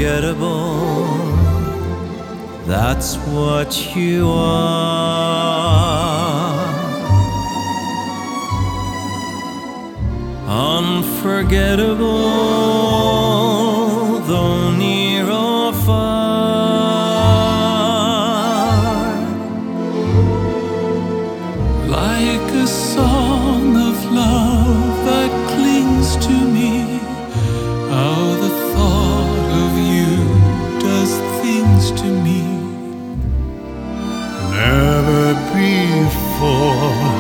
unforgettable. That's what you are. Unforgettable, though near or far. Like a song of love that clings to me, how the thought of you does things to me. Never before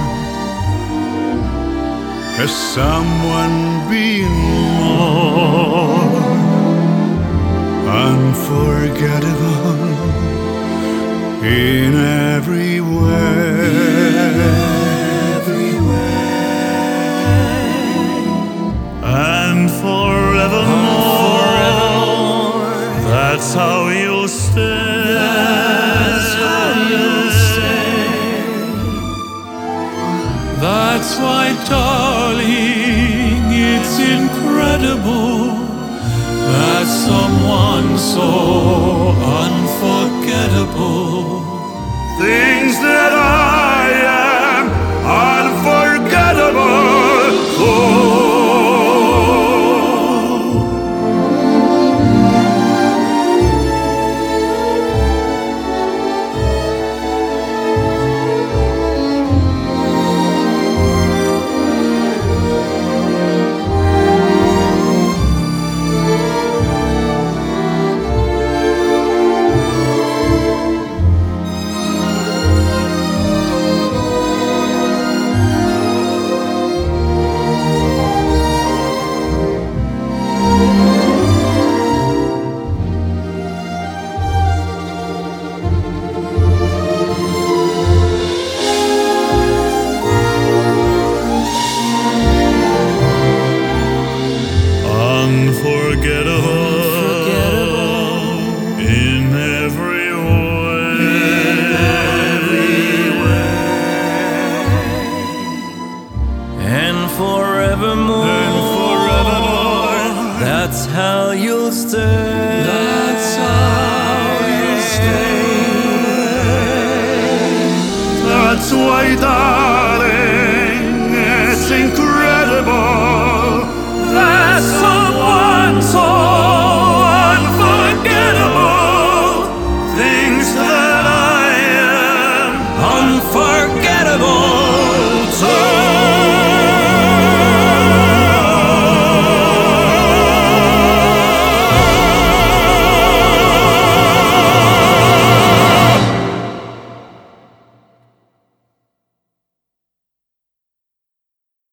has someone been more unforgettable in every way. And forevermore, that's how you'll stay. That's why, darling, it's incredible that someone so unforgettable Things that I am unforgettable for. Unforgettable In every way. And forevermore, that's how you'll stay. That's how you'll stay. That's why, darling, it's incredible that someone so unforgettable thinks that I am Unforgettable.